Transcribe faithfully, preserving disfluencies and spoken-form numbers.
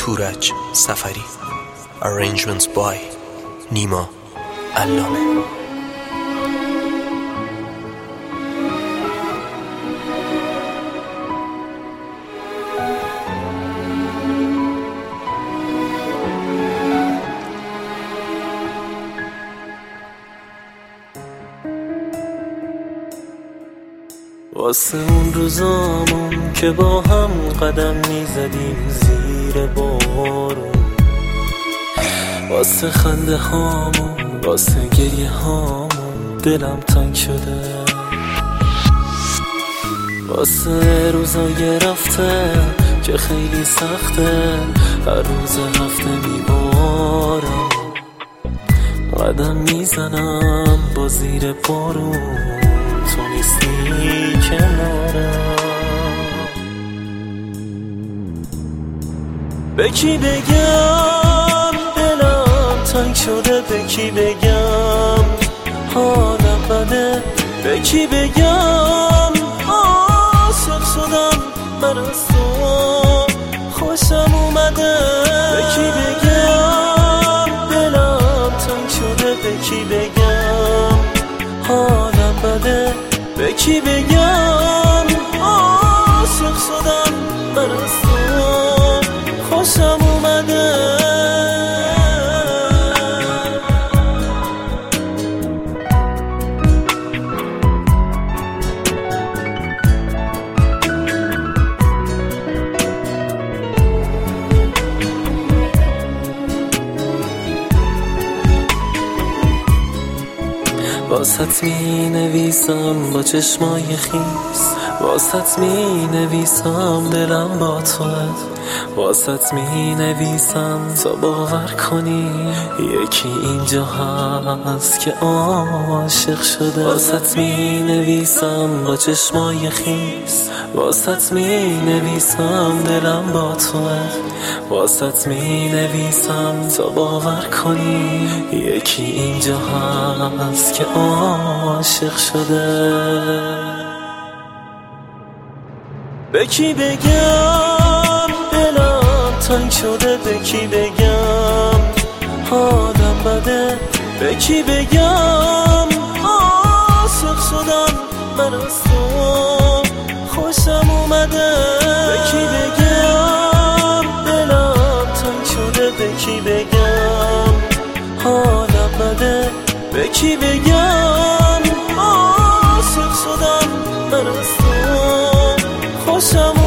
تورج سفری. Arrangements by نیما علامه. واسه اون روزامون که با هم قدم میزدیم زیر بارون، واسه خنده هامون، واسه گریه هامون دلم تنگ شده، واسه روزای رفته که خیلی سخته، هر روز هفته میبارم قدم میزنم با زیر بارون، تو نیستی کنارم. به کی بگم دلم تنگ شده، به کی بگم حالم بده، به کی بگم عاشق شدم من از تو خوشم اومده، به کی بگم دلم تنگ شده، به کی بگم حالم بده، به کی بگم عاشق شدم من از تو خوشم اومده. واسط می نویسم با چشمای خیس، واسط می نویسم دلم با توه، واسط می نویسم تا باور کنی یکی اینجا هست که عاشق شده، واسط می نویسم با چشمای خیس، واسط می نویسم دلم با توه، واسط می نویسم تا باور کنی یکی اینجا هست که عاشق شده. به کی بگم دلم تنگ شده، به کی بگم حالم بده، به کی بگم عاشق شدم من از تو خوشم اومده، به کی بگم دلم تنگ شده، به کی بگم حالم بده، به کی بگم عاشق شدم من از تو خوشم